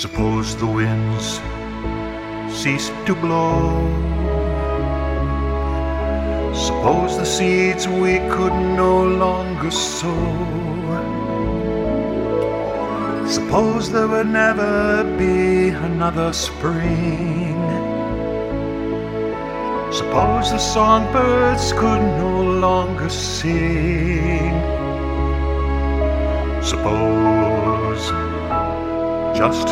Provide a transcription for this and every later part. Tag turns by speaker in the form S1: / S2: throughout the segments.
S1: Suppose the winds ceased to blow. Suppose the seeds we could no longer sow. Suppose there would never be another spring. Suppose the songbirds could no longer sing. Suppose, just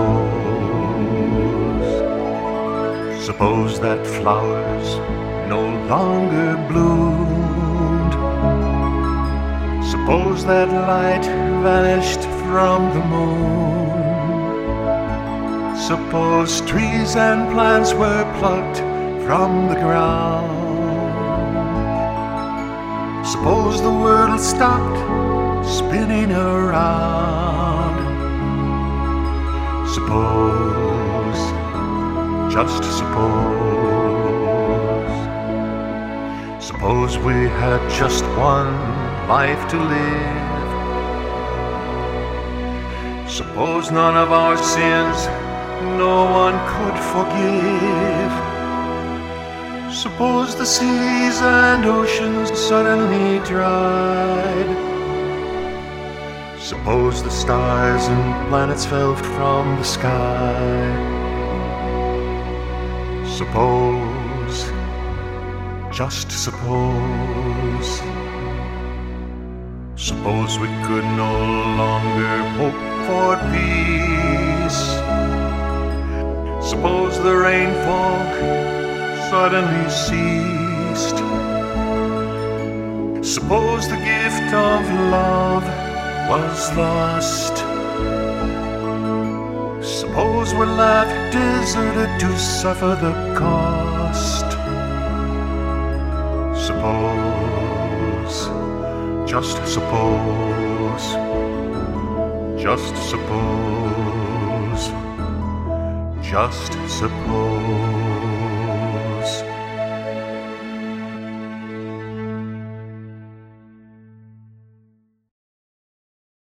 S1: suppose, suppose that flowers no longer bloomed. Suppose that light vanished from the moon. Suppose trees and plants were plucked from the ground. Suppose the world stopped spinning around. Suppose, just suppose, suppose we had just one life to live. Suppose none of our sins no one could forgive. Suppose the seas and oceans suddenly dried. Suppose the stars and planets fell from the sky. Suppose, just suppose, suppose we could no longer hope for peace. Suppose the rainfall suddenly ceased. Suppose the gift of love was lost. Suppose we're left deserted to suffer the cost. Suppose, just suppose, just suppose, just suppose.